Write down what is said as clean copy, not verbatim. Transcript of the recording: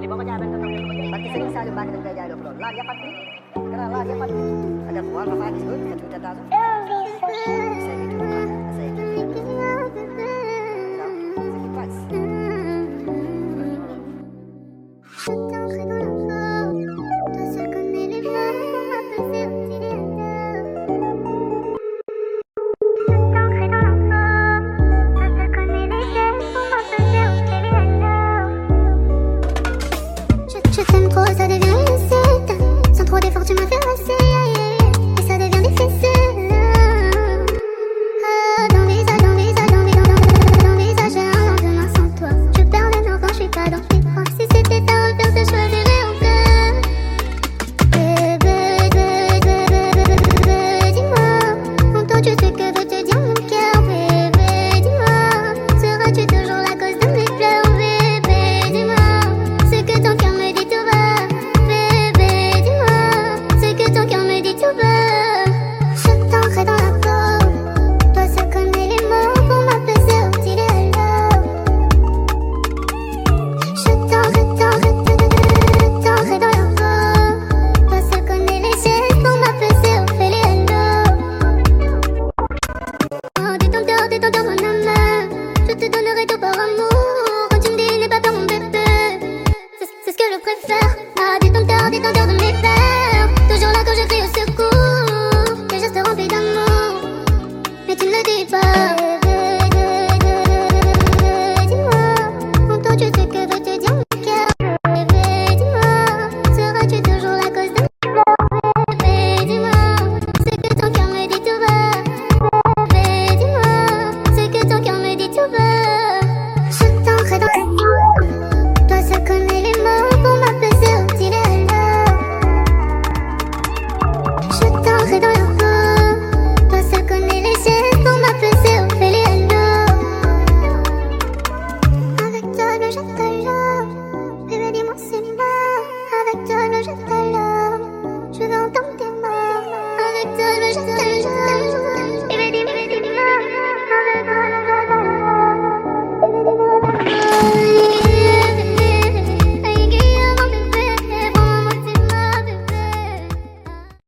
Di ba kaya pati sering sa lupa ng gaya lo la ya pati karena la ya pati ada kuah apa di situ satu data tu saya itu saya itu Je t'aime trop, ça devient une recette. Sans trop d'efforts, tu m'as fait passer. Et ça devient difficile. D'envisager un lendemain sans toi. Je perds le nord quand je suis pas dans tes bras. Si c'était à refaire, je choisirais encore. Bébé, dis-moi. Entends-tu ce que veut te dire mon cœur? Bébé, dis-moi. Seras-tu toujours la cause de mes pleurs? Bébé, dis-moi. Ce que ton cœur me dit tout bas. Bébé, dis-moi. Ce que ton cœur me dit tout bas. Je t'entrerai dans la peau. Toi seul connais les mots pour m'apaiser au petit alors. Je t'entrerai dans la peau. Toi seul connais les gestes pour m'apaiser au petit alors. Oh, détends-toi mon âme. Je te donnerai tout par amour. Quand tu me dis n'aie pas peur mon bébé, c'est ce que je préfère. Ah, détends-toi de mes peurs. Toujours là quand je crie au secours. Tes gestes remplis d'amour, mais tu ne le dis pas. Dis-moi, entends-tu ce que veut te dire mon cœur? Bébé, dis-moi, seras-tu toujours la cause de mes pleurs? Bébé, dis-moi, ce que ton cœur me dit tout bas. Bébé, dis-moi, ce que ton cœur me dit tout bas. Je t'entrerai dans la peau. Toi seul connais les mots pour m'apaiser au petit alors. Je t'entrerai dans la peau. Toi seul connais les gestes pour m'apaiser au petit alors. Avec toi, je t'adore. Bébé, dis-moi c'est moi. Avec toi, je t'adore. Je veux entendre tes